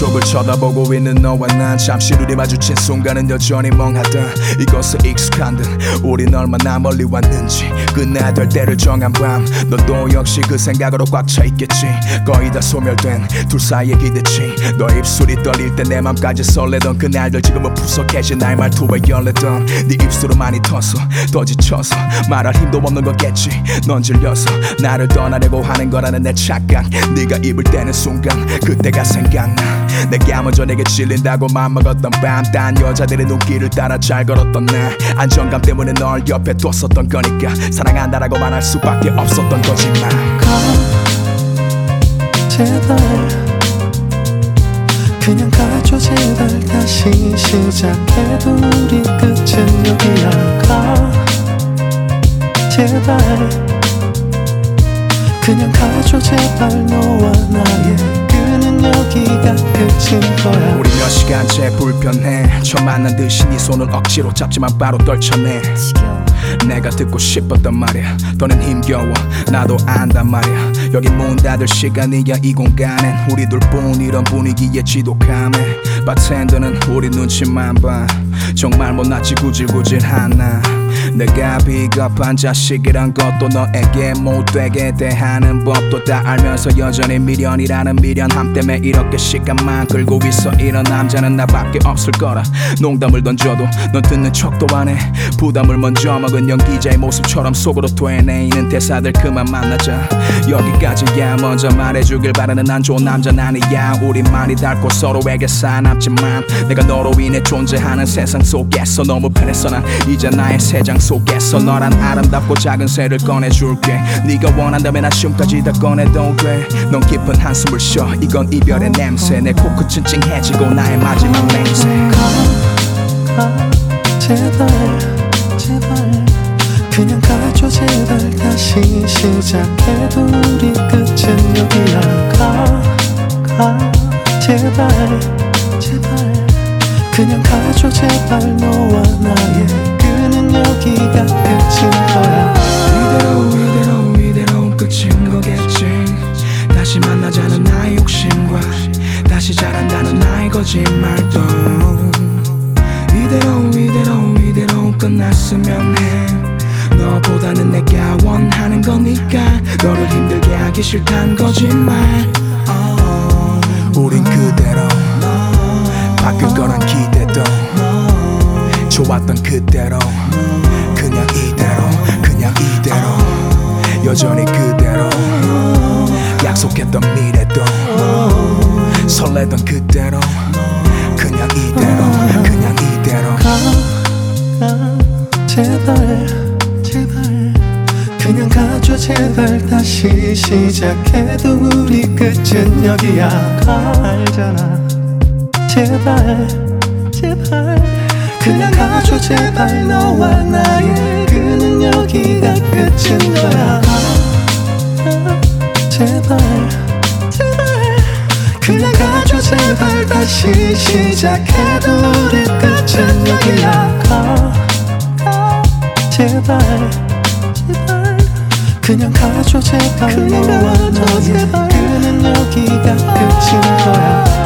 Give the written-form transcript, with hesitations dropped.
쪽을 쳐다보고 있는 너와 난 잠시 눈이 마주친 순간은 여전히 멍하다. 이것은 익숙한 듯 우린 얼마나 멀리 왔는지 끝내야 될 때를 정한 밤 너도 역시 그 생각으로 꽉 차 있겠지. 거의 다 소멸된 둘 사이의 기대치. 너 입술이 떨릴 때 내 맘까지 설레던 그날들 지금은 푸석해진 나의 말투에 열레던 네 입술은 많이 터서 더 지쳐서 말할 힘도 없는 거겠지. 넌 질려서 나를 떠나려고 하는 거라는 내 착각. 네가 입을 떼는 순간 그때가 생각나. 내가 먼저 내게 질린다고 맘먹었던 밤 딴 여자들의 눈길을 따라 잘 걸었던 날 안정감 때문에 널 옆에 뒀었던 거니까 사랑한다라고 말할 수밖에 없었던 거지만 가 제발 그냥 가줘 제발 다시 시작해도 우리 끝은 여기야. 가 제발 그냥 가줘 제발 너와 나의 끄는 여기가 끝인 거야. 우리 몇 시간째 불편해. 처음 만난 듯이 네 손을 억지로 잡지만 바로 떨쳐내. 내가 듣고 싶었단 말이야. 더는 힘겨워 나도 안단 말이야. 여기 문 닫을 시간이야 이 공간엔 우리 둘뿐 이런 분위기에 지독함에 바텐더는 우리 눈치만 봐. 정말 못났지 구질구질한 나. 내가 비겁한 자식이란 것도 너에게 못되게 대하는 법도 다 알면서 여전히 미련이라는 미련함 때문에 이렇게 시간만 끌고 있어. 이런 남자는 나밖에 없을 거라 농담을 던져도 넌 듣는 척도 안 해. 부담을 먼저 먹은 연기자의 모습처럼 속으로 되뇌이는 대사들 그만 만나자. 여기까지야 먼저 말해주길 바라는 안 좋은 남자는 아니야. 우리만이 닳고 서로에게 사납지만 내가 너로 인해 존재하는 세상 속에서 너무 편했어. 난 이제 나의 세상 속에서 너란 아름답고 작은 새를 꺼내줄게. 네가 원한다면 아쉬움까지 다 꺼내도 돼. 넌 깊은 한숨을 쉬어. 이건 이별의 냄새. 내 코끝은 찡해지고 나의 마지막 맹세. 가 제발 제발 그냥 가줘 제발 다시 시작해도 우리 끝은 여기야. 가 제발 제발 그냥 가줘 제발 너와 나의 끄는 여기가 끝인 거야. 이대로 끝인 거겠지. 다시 만나자는 나의 욕심과 다시 잘한다는 나의 거짓말도 이대로 끝났으면 해. 너보다는 내가 원하는 거니까 너를 힘들게 하기 싫단 거짓말. 우린 그대로 바뀔 거란 기대도 좋았던 그대로 그냥 이대로 여전히 그대로 약속했던 미래도 설레던 그대로 그냥 이대로 가 제발 그냥 가줘 제발 다시 시작해도 우리 끝은 여기야. 알잖아 제발 그냥 가줘 제발 너와 나의 끄는 여기가 끝인 거야. 제발 그냥 가줘 제발 다시 시작해도 우리 끝은 여기야. 제발 그냥 가줘 제발 너와 나의 끄는 여기가 끝인 거야.